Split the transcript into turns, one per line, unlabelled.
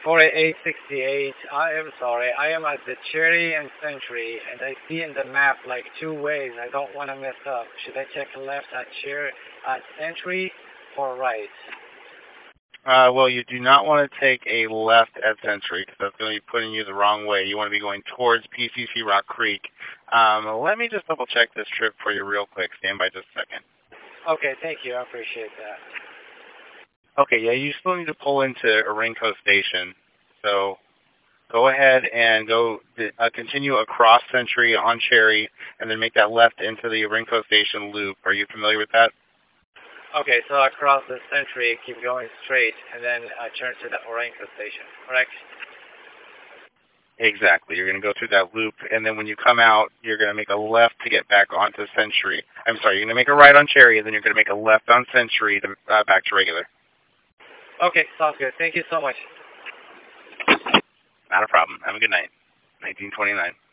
4868. I am sorry. I am at the Cherry and Century, and I see in the map like two ways. I don't want to mess up. Should I check left at Century or right?
Well, you do not want to take a left at Century because that's going to be putting you the wrong way. You want to be going towards PCC Rock Creek. Let me just double check this trip for you real quick. Stand by just a second.
Okay, thank you. I appreciate that.
Okay, yeah, you still need to pull into Orenco Station. So go ahead and continue across Century on Cherry, and then make that left into the Orenco Station loop. Are you familiar with that?
Okay, so I cross the Century, keep going straight, and then I turn to the Orenco Station, correct?
Exactly. You're going to go through that loop, and then when you come out, you're going to make a left to get back onto Century. I'm sorry, you're going to make a right on Cherry, and then you're going to make a left on Century to back to regular.
Okay, sounds good. Thank you so much.
Not a problem. Have a good night. 1929.